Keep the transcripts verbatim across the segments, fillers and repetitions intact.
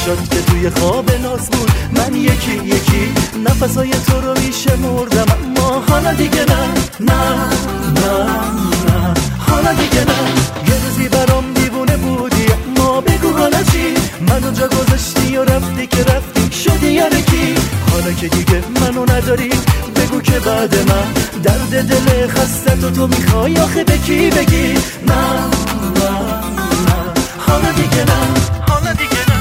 چشات که توی خواب ناز بود، من یکی یکی نفسای تو رو میشه مردم. اما حالا دیگه نه نه نه نه، حالا دیگه نه. یه روزی برام دیوونه بودی، اما بگو حالا چی؟ منو جا گذاشتی و رفتی که رفتی شدی یاره کی؟ حالا که دیگه منو نداری بگو که بعد من درد دل خسته تو تو میخوای آخه به کی بگی؟ نه نه نه، حالا دیگه نه، حالا دیگه نه.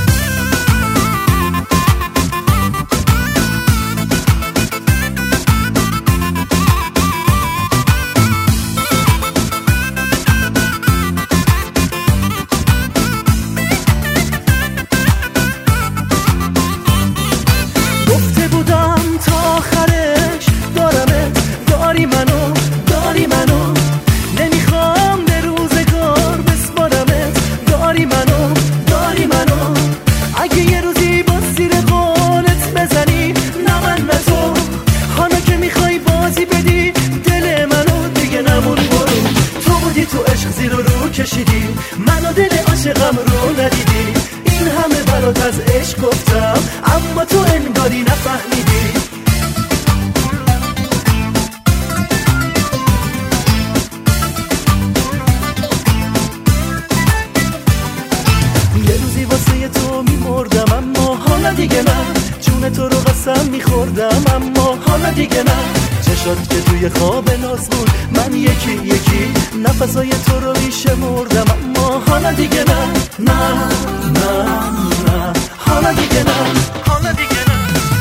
گفته بودم تا آخرش دارمت، داری منو، داری منو، نمیخوام به روزگار بسپارمت، داری منو، داری منو. اگه یه روزی با زیر قولت بزنی نه من نه تو، حالا که میخوای بازی بدی دل منو دیگه نمون برو. تو بودی تو عشق زیر و رو کشیدی، منو دل عاشقم رو ندیدی. این همه برات از عشق گفتم اما تو انگاری نفهمیدی. یه روزی واسه تو میمردم اما حالا دیگه نه، جون تو رو قسم میخوردم اما حالا دیگه نه. چشات که توی خواب ناز بود، من یکی یکی نفسای تو رو میشه مردم. اما حالا دیگه نه نه نه نه، حالا دیگه نه، حالا دیگه نه.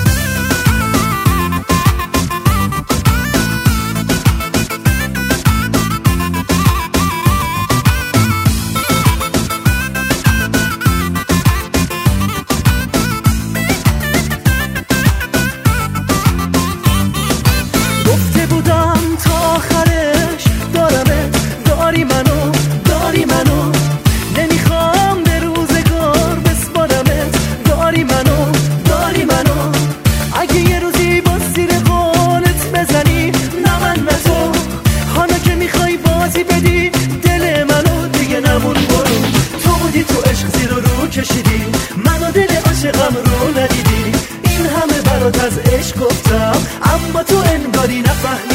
گفته بودم تا آخرش دارمت، داری منو، داری منو، نمیخوام به روزگار بسپارمت، داری منو، داری منو. اگه یه روزی با زیر قولت بزنی نه من نه تو، حالا که میخوای بازی بدی دل منو دیگه نمون برو. تو بودی تو عشق زیر و رو کشیدی، منو دل عاشقم رو ندیدی. این همه برات از عشق گفتم اما تو انگاری نفهمیدی.